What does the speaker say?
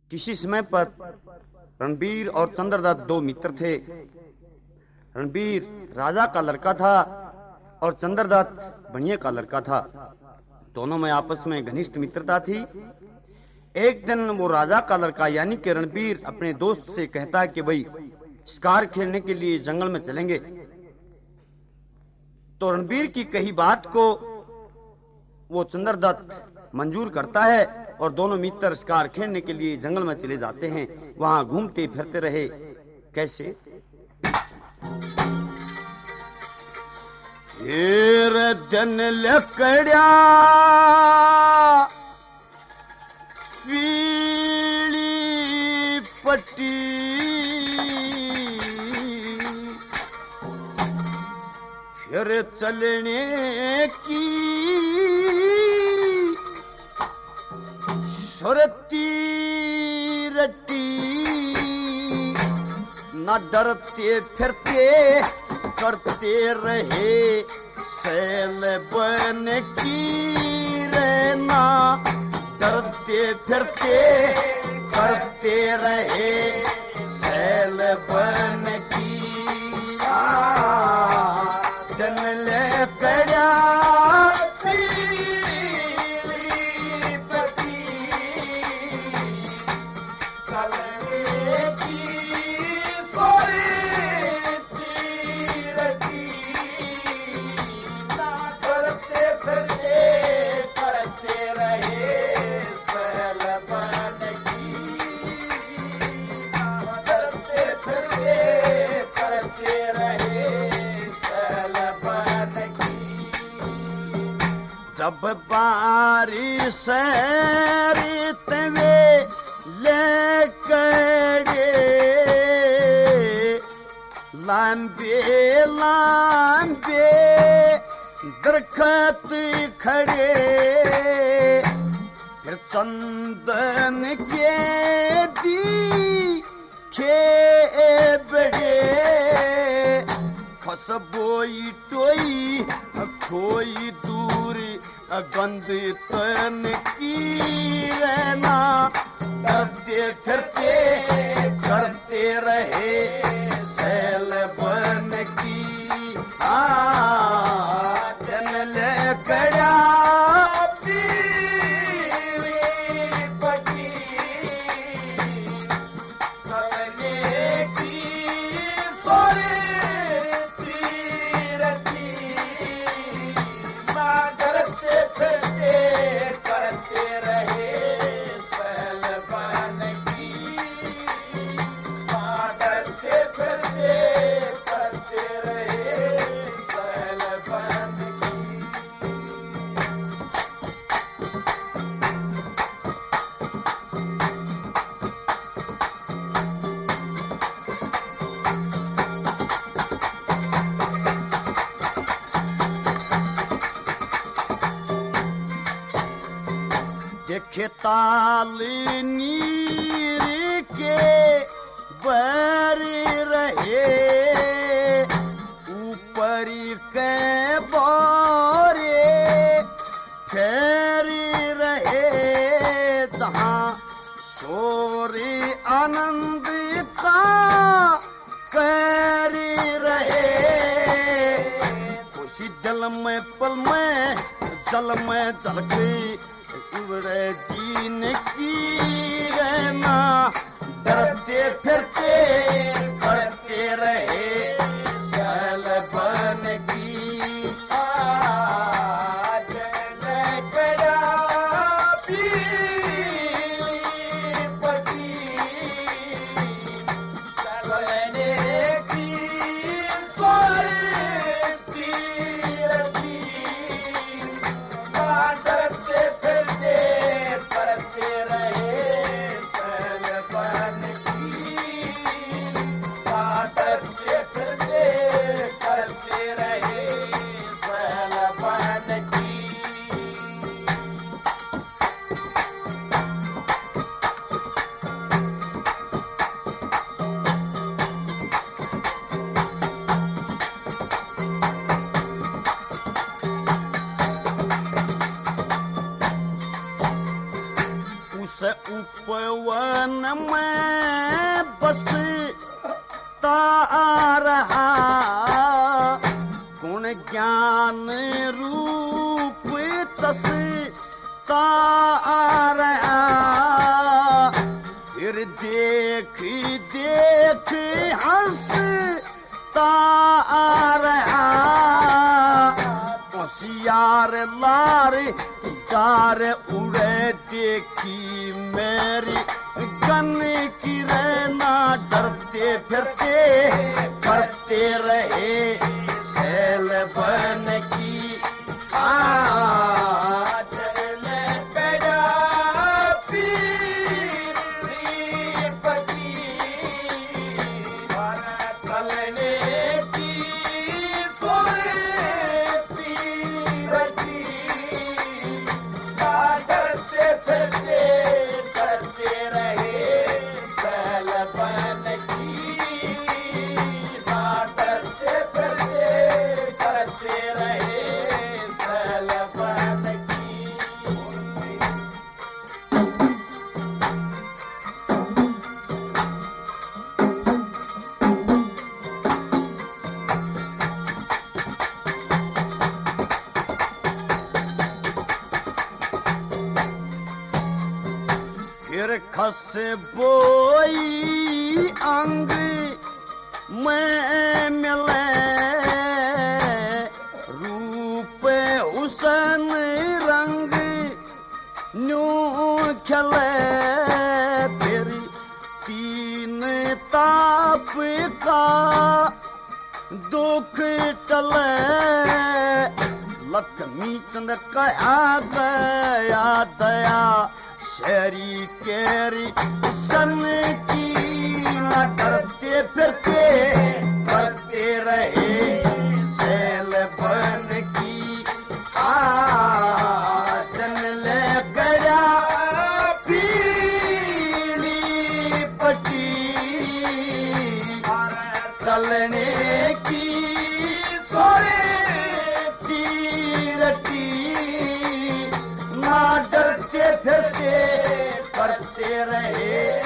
किसी समय पर रणबीर और चंद्रदत्त दो मित्र थे। रणबीर राजा का लड़का था और चंद्रदत्त बनिए का लड़का था। दोनों में आपस में घनिष्ठ मित्रता थी। एक दिन वो राजा का लड़का यानी कि रणबीर अपने दोस्त से कहता है कि भाई शिकार खेलने के लिए जंगल में चलेंगे। तो रणबीर की कही बात को वो चंद्रदत्त मंजूर करता है और दोनों मित्र शिकार खेलने के लिए जंगल में चले जाते हैं। वहां घूमते फिरते रहे। कैसे? दिन लकड़िया पीली पट्टी फिर चलने की सुरती रट्टी न डरते फिरते करते रहे सैल बन की रहना। डरते फिरते करते रहे सैल बन की। जन ले कड़ा जब बारिश रीत में लेकड़े लंबे लंबे दरख्त खड़े फिर चंदन के दिखे बड़े खसबोई टोई खोई दूरी गंद तन की रहना। डरते फिरते करते रहे सैल बन की। जन ले कड़ा पीली पट्टी चलने की सोरी करते रहे सैल बन की। डरते फिरते करते रहे सैल बन की। देखे ताल नीर के बर रहे ऊपर के बारे फेरी रहे जहां सोरी आनंद का करी रहे। खुशी दिल में पल में जल में जल गई उड़े जीन की रहना। डरते फिरते करते रहे सैल बन की। पीली पट्टी चलने की सोरी रट्टी डरते फिरते करते रहे सैल बन की। उपवन में बसता रहा, गुण ज्ञान रूप तसता रहा। फिर देख देख हंसता रहा, होशियार लार डार उड़े देखी मेरी गन की रहना, डरते फिरते करते रहे सैल बन की। खस बोई अंग में मिले, रूप हुसन रंग न्यू खिले। फिर तीन ताप का दुख टले, लक्ष्मी चंद कहा दया दया शहरी केरी सन की। न डरते फिरते करते रहे सैल बन की। जन ले गया पीली पट्टी, चलने की सोती रटी। ना डरते फिरते करते रहे